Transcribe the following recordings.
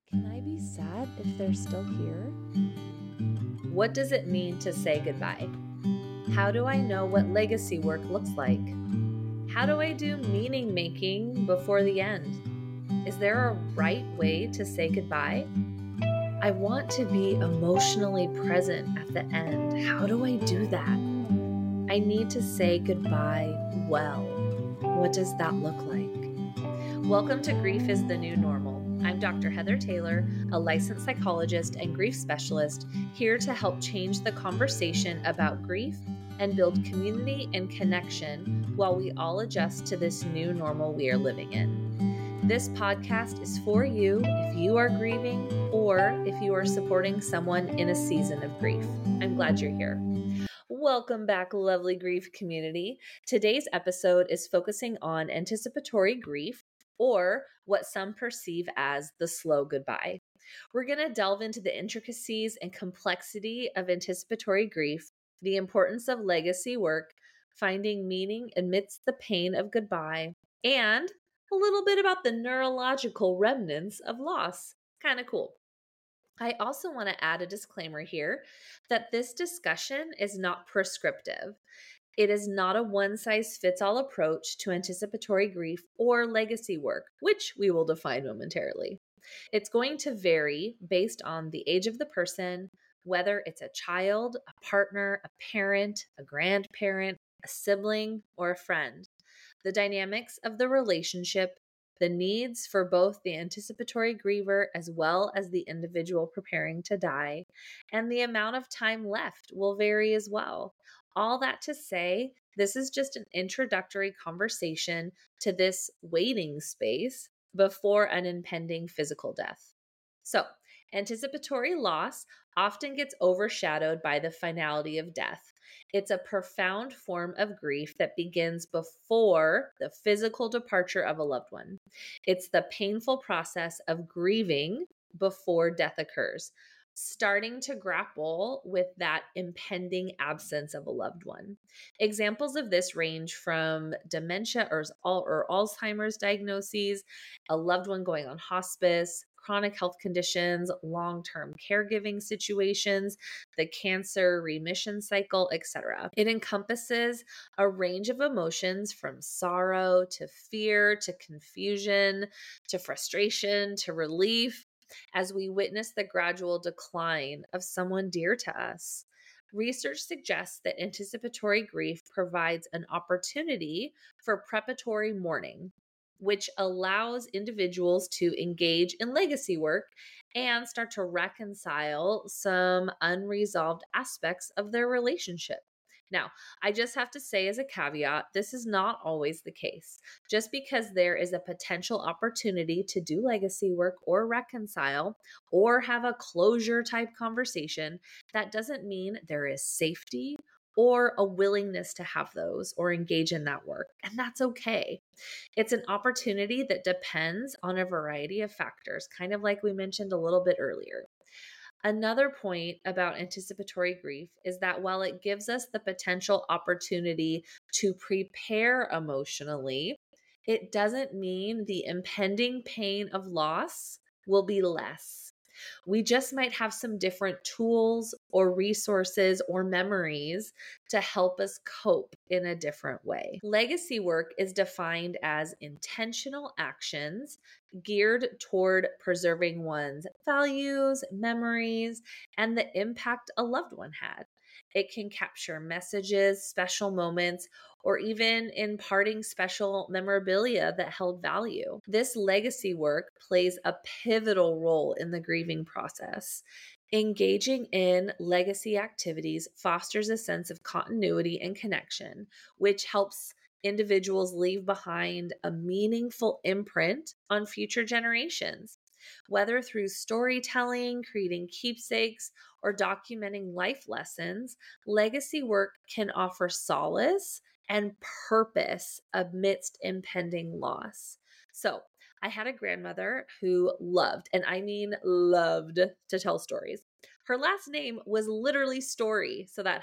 Can I be sad if they're still here? What does it mean to say goodbye? How do I know what legacy work looks like? How do I do meaning making before the end? Is there a right way to say goodbye? I want to be emotionally present at the end. How do I do that? I need to say goodbye well. What does that look like? Welcome to Grief is the New Normal. I'm Dr. Heather Taylor, a licensed psychologist and grief specialist, here to help change the conversation about grief and build community and connection while we all adjust to this new normal we are living in. This podcast is for you if you are grieving or if you are supporting someone in a season of grief. I'm glad you're here. Welcome back, lovely grief community. Today's episode is focusing on anticipatory grief, or what some perceive as the slow goodbye. We're going to delve into the intricacies and complexity of anticipatory grief, the importance of legacy work, finding meaning amidst the pain of goodbye, and a little bit about the neurological remnants of loss. Kind of cool. I also want to add a disclaimer here that this discussion is not prescriptive. It is not a one-size-fits-all approach to anticipatory grief or legacy work, which we will define momentarily. It's going to vary based on the age of the person, whether it's a child, a partner, a parent, a grandparent, a sibling, or a friend. The dynamics of the relationship, the needs for both the anticipatory griever as well as the individual preparing to die, and the amount of time left will vary as well. All that to say, this is just an introductory conversation to this waiting space before an impending physical death. So, anticipatory loss often gets overshadowed by the finality of death. It's a profound form of grief that begins before the physical departure of a loved one. It's the painful process of grieving before death occurs, starting to grapple with that impending absence of a loved one. Examples of this range from dementia or Alzheimer's diagnoses, a loved one going on hospice, chronic health conditions, long-term caregiving situations, the cancer remission cycle, etc. It encompasses a range of emotions from sorrow to fear to confusion to frustration to relief as we witness the gradual decline of someone dear to us. Research suggests that anticipatory grief provides an opportunity for preparatory mourning, which allows individuals to engage in legacy work and start to reconcile some unresolved aspects of their relationship. Now, I just have to say as a caveat, this is not always the case. Just because there is a potential opportunity to do legacy work or reconcile or have a closure type conversation, that doesn't mean there is safety or a willingness to have those or engage in that work. And that's okay. It's an opportunity that depends on a variety of factors, kind of like we mentioned a little bit earlier. Another point about anticipatory grief is that while it gives us the potential opportunity to prepare emotionally, it doesn't mean the impending pain of loss will be less. We just might have some different tools or resources or memories to help us cope in a different way. Legacy work is defined as intentional actions geared toward preserving one's values, memories, and the impact a loved one had. It can capture messages, special moments, or even imparting special memorabilia that held value. This legacy work plays a pivotal role in the grieving process. Engaging in legacy activities fosters a sense of continuity and connection, which helps individuals leave behind a meaningful imprint on future generations. Whether through storytelling, creating keepsakes, or documenting life lessons, legacy work can offer solace and purpose amidst impending loss. So, I had a grandmother who loved, and I mean loved, to tell stories. Her last name was literally Story, so that helped.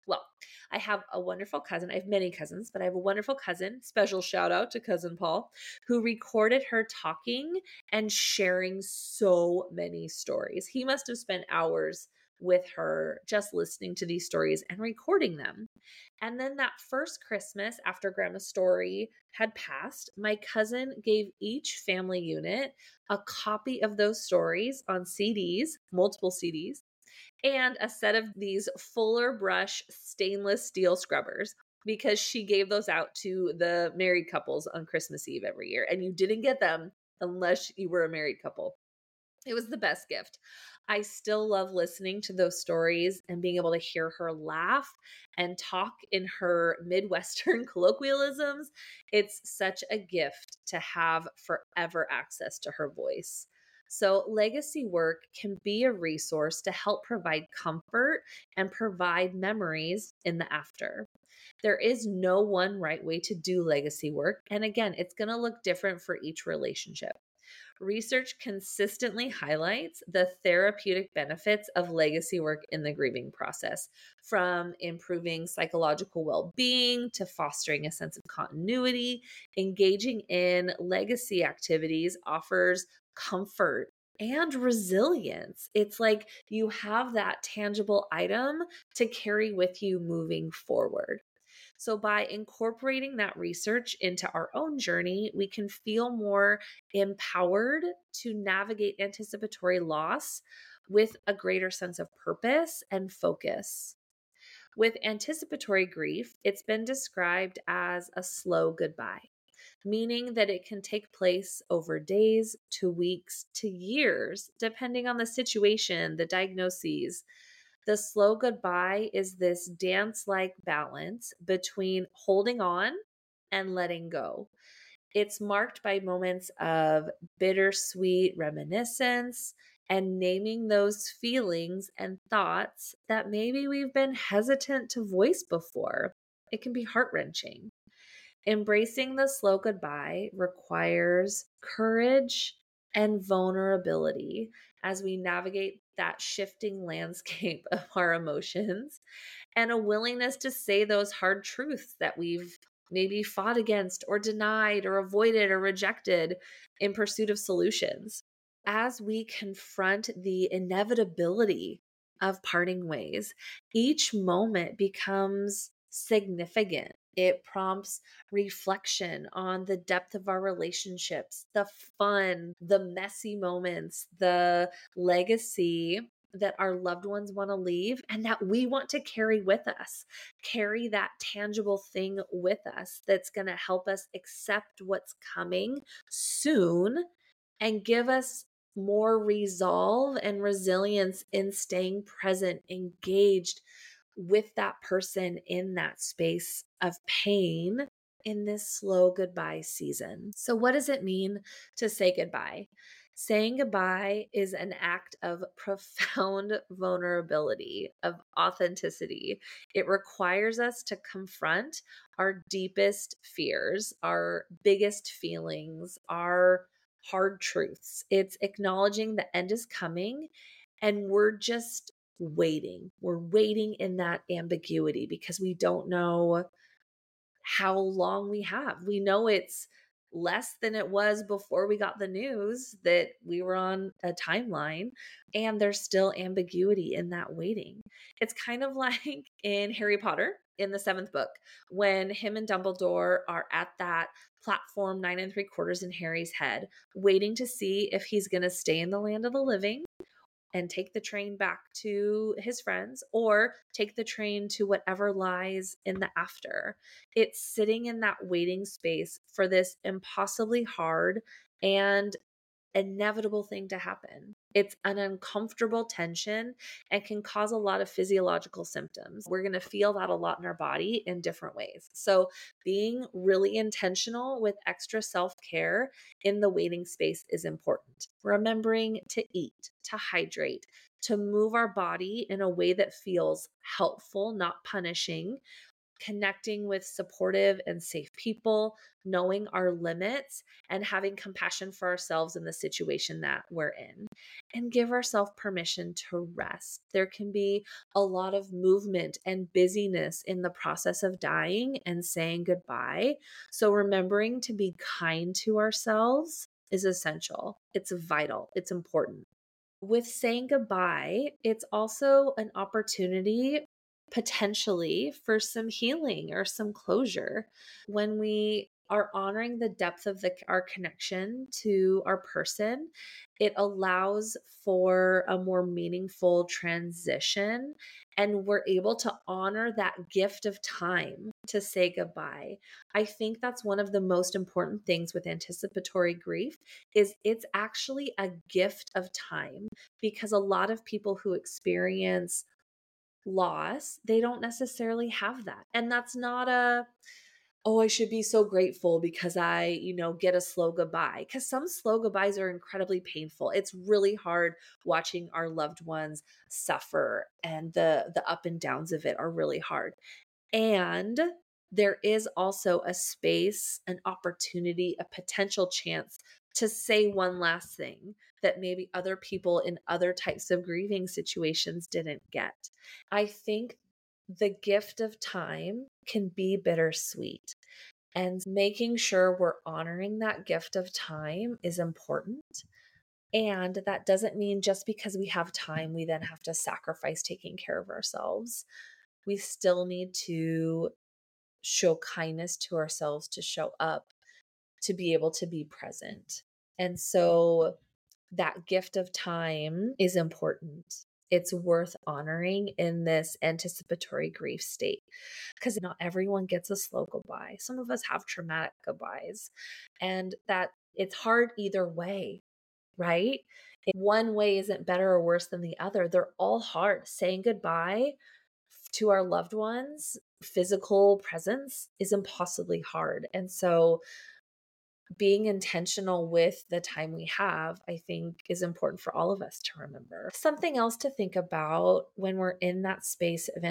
Well, I have a wonderful cousin. I have many cousins, but I have a wonderful cousin, special shout out to cousin Paul, who recorded her talking and sharing so many stories. He must have spent hours with her just listening to these stories and recording them. And then that first Christmas, after Grandma's story had passed, my cousin gave each family unit a copy of those stories on CDs, multiple CDs, and a set of these Fuller Brush stainless steel scrubbers, because she gave those out to the married couples on Christmas Eve every year. And you didn't get them unless you were a married couple. It was the best gift. I still love listening to those stories and being able to hear her laugh and talk in her Midwestern colloquialisms. It's such a gift to have forever access to her voice. So, legacy work can be a resource to help provide comfort and provide memories in the after. There is no one right way to do legacy work. And again, it's going to look different for each relationship. Research consistently highlights the therapeutic benefits of legacy work in the grieving process, from improving psychological well being to fostering a sense of continuity. Engaging in legacy activities offers comfort and resilience. It's like you have that tangible item to carry with you moving forward. So, by incorporating that research into our own journey, we can feel more empowered to navigate anticipatory loss with a greater sense of purpose and focus. With anticipatory grief, it's been described as a slow goodbye, meaning that it can take place over days to weeks to years, depending on the situation, the diagnoses. The slow goodbye is this dance like balance between holding on and letting go. It's marked by moments of bittersweet reminiscence and naming those feelings and thoughts that maybe we've been hesitant to voice before. It can be heart wrenching. Embracing the slow goodbye requires courage and vulnerability as we navigate that shifting landscape of our emotions, and a willingness to say those hard truths that we've maybe fought against or denied or avoided or rejected in pursuit of solutions. As we confront the inevitability of parting ways, each moment becomes significant. It prompts reflection on the depth of our relationships, the fun, the messy moments, the legacy that our loved ones want to leave and that we want to carry with us. Carry that tangible thing with us that's going to help us accept what's coming soon and give us more resolve and resilience in staying present, engaged with that person in that space of pain in this slow goodbye season. So, what does it mean to say goodbye? Saying goodbye is an act of profound vulnerability, of authenticity. It requires us to confront our deepest fears, our biggest feelings, our hard truths. It's acknowledging the end is coming and we're just waiting. We're waiting in that ambiguity because we don't know how long we have. We know it's less than it was before we got the news that we were on a timeline, and there's still ambiguity in that waiting. It's kind of like in Harry Potter in the seventh book when him and Dumbledore are at that platform 9 3/4 in Harry's head, waiting to see if he's going to stay in the land of the living and take the train back to his friends or take the train to whatever lies in the after. It's sitting in that waiting space for this impossibly hard and inevitable thing to happen. It's an uncomfortable tension and can cause a lot of physiological symptoms. We're going to feel that a lot in our body in different ways. So, being really intentional with extra self care in the waiting space is important. Remembering to eat, to hydrate, to move our body in a way that feels helpful, not punishing, connecting with supportive and safe people, knowing our limits, and having compassion for ourselves in the situation that we're in, and give ourselves permission to rest. There can be a lot of movement and busyness in the process of dying and saying goodbye. So remembering to be kind to ourselves is essential. It's vital. It's important. With saying goodbye, it's also an opportunity potentially for some healing or some closure. When we are honoring the depth of our connection to our person, it allows for a more meaningful transition, and we're able to honor that gift of time to say goodbye. I think that's one of the most important things with anticipatory grief is it's actually a gift of time, because a lot of people who experience loss, they don't necessarily have that. And that's not oh, I should be so grateful because I, get a slow goodbye. Because some slow goodbyes are incredibly painful. It's really hard watching our loved ones suffer, and the up and downs of it are really hard. And there is also a space, an opportunity, a potential chance to say one last thing that maybe other people in other types of grieving situations didn't get. I think the gift of time can be bittersweet, and making sure we're honoring that gift of time is important. And that doesn't mean just because we have time, we then have to sacrifice taking care of ourselves. We still need to show kindness to ourselves, to show up, to be able to be present. And so that gift of time is important. It's worth honoring in this anticipatory grief state, because not everyone gets a slow goodbye. Some of us have traumatic goodbyes, and that it's hard either way, right? One way isn't better or worse than the other. They're all hard. Saying goodbye to our loved ones, physical presence, is impossibly hard. And so being intentional with the time we have, I think, is important for all of us to remember. Something else to think about when we're in that space of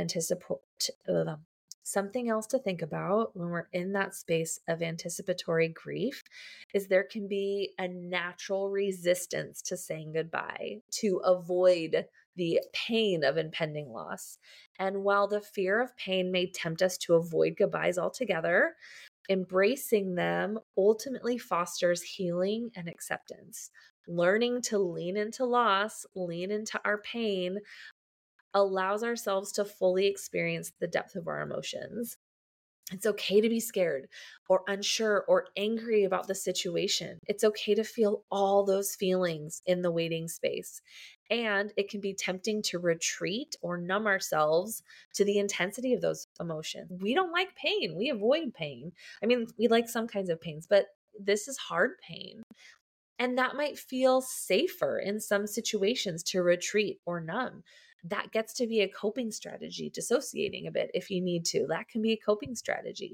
anticipatory grief is there can be a natural resistance to saying goodbye to avoid the pain of impending loss. And while the fear of pain may tempt us to avoid goodbyes altogether, embracing them ultimately fosters healing and acceptance. Learning to lean into loss, lean into our pain, allows ourselves to fully experience the depth of our emotions. It's okay to be scared or unsure or angry about the situation. It's okay to feel all those feelings in the waiting space. And it can be tempting to retreat or numb ourselves to the intensity of those emotions. We don't like pain. We avoid pain. I mean, we like some kinds of pains, but this is hard pain. And that might feel safer in some situations to retreat or numb. That gets to be a coping strategy, dissociating a bit if you need to. That can be a coping strategy.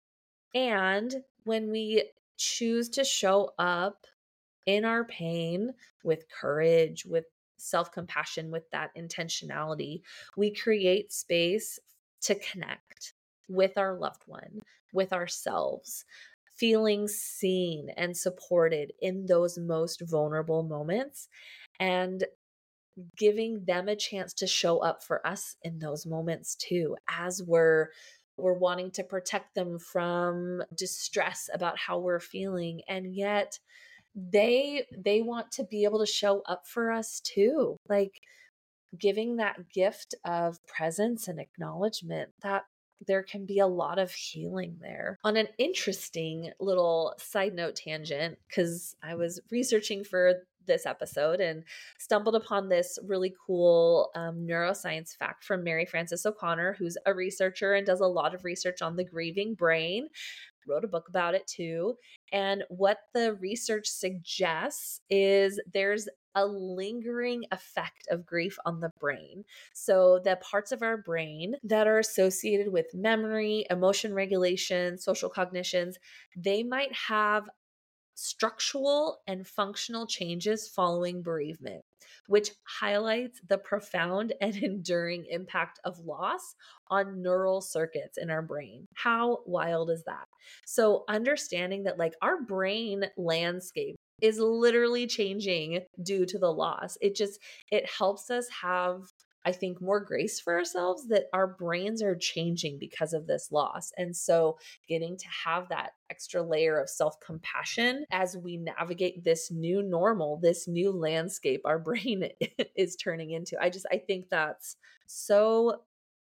And when we choose to show up in our pain with courage, with self-compassion, with that intentionality, we create space to connect with our loved one, with ourselves, feeling seen and supported in those most vulnerable moments, and giving them a chance to show up for us in those moments too, as we're wanting to protect them from distress about how we're feeling, and yet they want to be able to show up for us too. Like giving that gift of presence and acknowledgement, that there can be a lot of healing there. On an interesting little side note tangent, because I was researching for this episode and stumbled upon this really cool neuroscience fact from Mary Frances O'Connor, who's a researcher and does a lot of research on the grieving brain. Wrote a book about it too. And what the research suggests is there's a lingering effect of grief on the brain. So the parts of our brain that are associated with memory, emotion regulation, social cognitions, they might have structural and functional changes following bereavement, which highlights the profound and enduring impact of loss on neural circuits in our brain. How wild is that? So understanding that like our brain landscape is literally changing due to the loss. It helps us have, I think, more grace for ourselves that our brains are changing because of this loss. And so getting to have that extra layer of self-compassion as we navigate this new normal, this new landscape our brain is turning into. I think that's so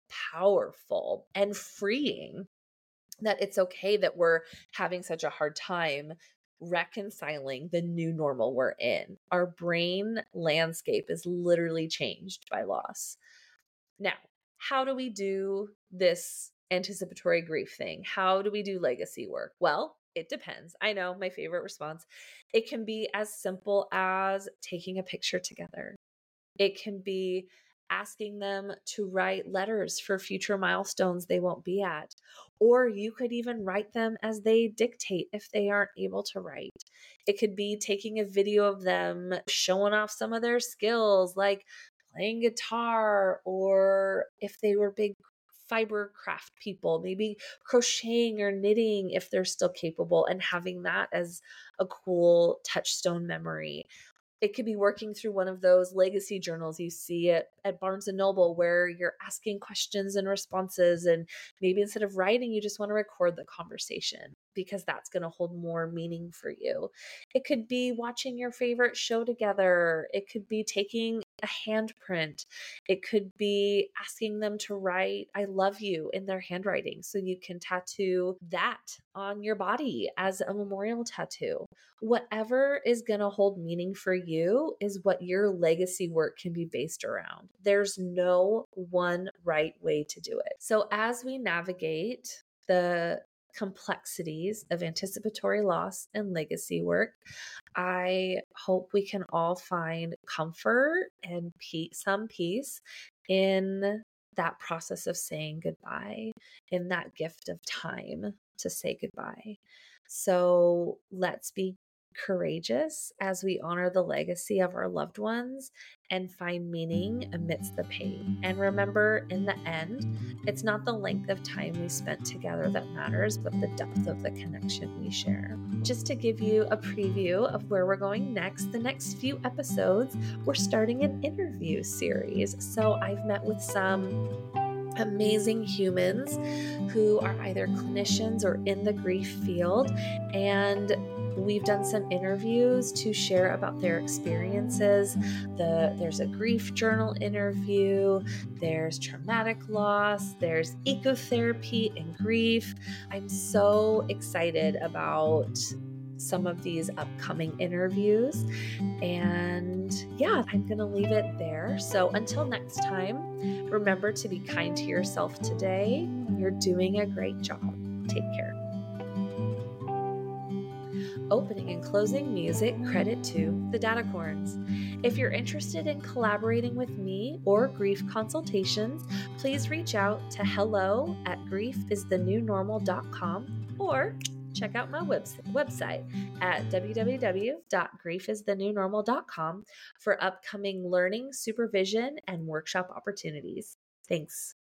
powerful and freeing, that it's okay that we're having such a hard time reconciling the new normal we're in. Our brain landscape is literally changed by loss. Now, how do we do this anticipatory grief thing? How do we do legacy work? Well, it depends. I know, my favorite response. It can be as simple as taking a picture together. It can be asking them to write letters for future milestones they won't be at. Or you could even write them as they dictate if they aren't able to write. It could be taking a video of them showing off some of their skills, like playing guitar, or if they were big fiber craft people, maybe crocheting or knitting if they're still capable, and having that as a cool touchstone memory. It could be working through one of those legacy journals you see at Barnes & Noble, where you're asking questions and responses, and maybe instead of writing, you just want to record the conversation because that's going to hold more meaning for you. It could be watching your favorite show together. It could be taking a handprint. It could be asking them to write "I love you" in their handwriting so you can tattoo that on your body as a memorial tattoo. Whatever is going to hold meaning for you is what your legacy work can be based around. There's no one right way to do it. So as we navigate the complexities of anticipatory loss and legacy work, I hope we can all find comfort and some peace in that process of saying goodbye, in that gift of time to say goodbye. So let's be courageous as we honor the legacy of our loved ones and find meaning amidst the pain. And remember, in the end, it's not the length of time we spent together that matters, but the depth of the connection we share. Just to give you a preview of where we're going next, the next few episodes, we're starting an interview series. So I've met with some amazing humans who are either clinicians or in the grief field, and we've done some interviews to share about their experiences. There's a grief journal interview, there's traumatic loss, there's ecotherapy and grief. I'm so excited about some of these upcoming interviews. And yeah, I'm going to leave it there. So until next time, remember to be kind to yourself today. You're doing a great job. Take care. Opening and closing music credit to the Datacorns. If you're interested in collaborating with me or grief consultations, please reach out to hello@griefisthenewnormal.com or check out my website at www.griefisthenewnormal.com for upcoming learning, supervision, and workshop opportunities. Thanks.